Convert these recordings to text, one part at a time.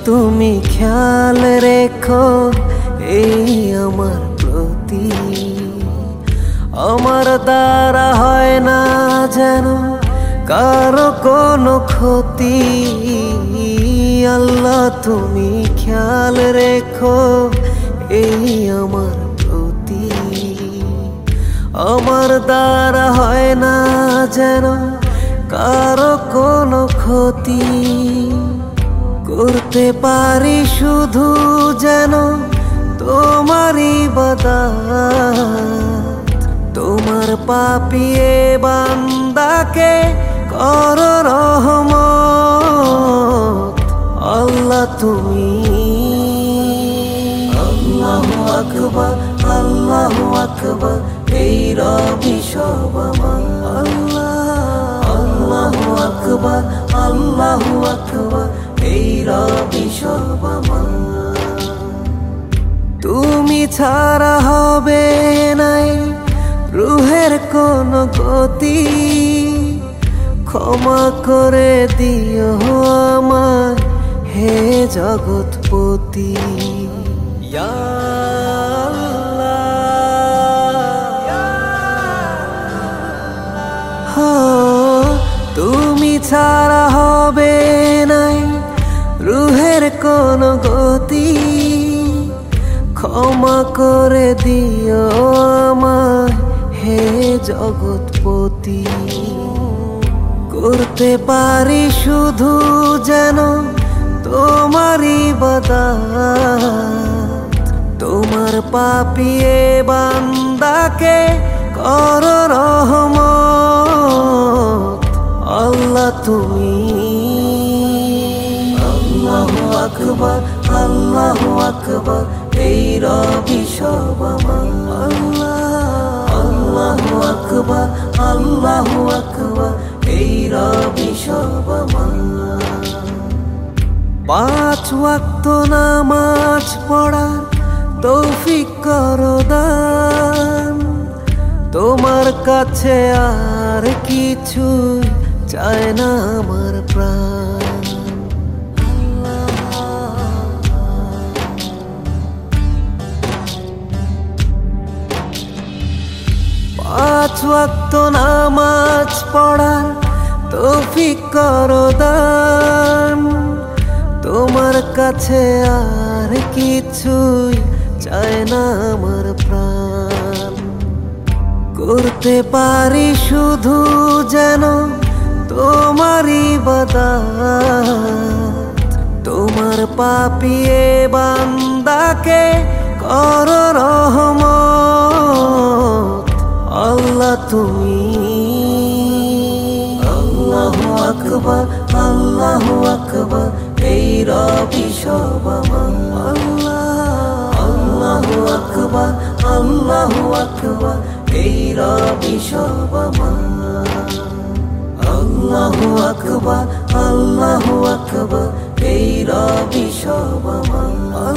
তুমি খেয়াল রেখো এই আমার প্রতি। আমার দ্বারা হয় না যেন কারো কোনো ক্ষতি। আল্লাহ তুমি খেয়াল রেখো এই আমার প্রতি। আমার দ্বারা হয় না যেন কারো কোনো ক্ষতি। করতে পারি শুধু যেন তোমারই ইবাদত। তোমার পাপিয়ে বান্দাকে করো রহমত। আল্লাহ তুমি আল্লাহু আকবার, আল্লাহু আকবার, এই রবি সব আমার। আল্লাহু আকবার, আল্লাহু আকবার, এই রবি সব আমার। তুমি ছাড়া হবে নাই রুহের কোনো গতি। ক্ষমা করে দিও আমায় হে জগৎপতি। ইয়া আল্লাহ, তুমি ছাড়া হবে নাই রুহের কোনো গতি। ক্ষমা করে দিও আমায় হে জগৎপতি। করতে পারি শুধু যেন তোমারই ইবাদত। তোমার পাপিয়ে বান্দাকে করো রহমত। আল্লাহ তুমি আল্লাহু আকবার, আল্লাহু আকবার, এই রবি সব আমার। আল্লাহু আকবার, আল্লাহু আকবার, এই রবি সব আমার। 5 ওয়াক্ত নামাজ পড়ার তৌফিক করো দান। তোমার কাছে আর কিছু চায় না আমার প্রাণ। 5 ওয়াক্ত নামাজ পড়ার তৌফিক করো দান। তোমার কাছে আর কিছুই চায় না আমার প্রাণ। করতে পারি শুধু যেন তোমারই ইবাদত। তোমার পাপিয়ে বান্দাকে করো রহমত। আল্লাহ তুমি আল্লাহু আকবার, আল্লাহু আকবার, এই রবি সব আমার। আল্লাহু আকবার, আল্লাহু আকবার, এই রবি সব আমার। আল্লাহু আকবার, আল্লাহু আকবার, এই রবি সব আমার।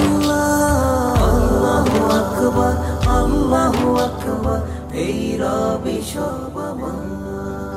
আল্লাহু আকবার, আল্লাহু আকবার, এই রবি সব আমার।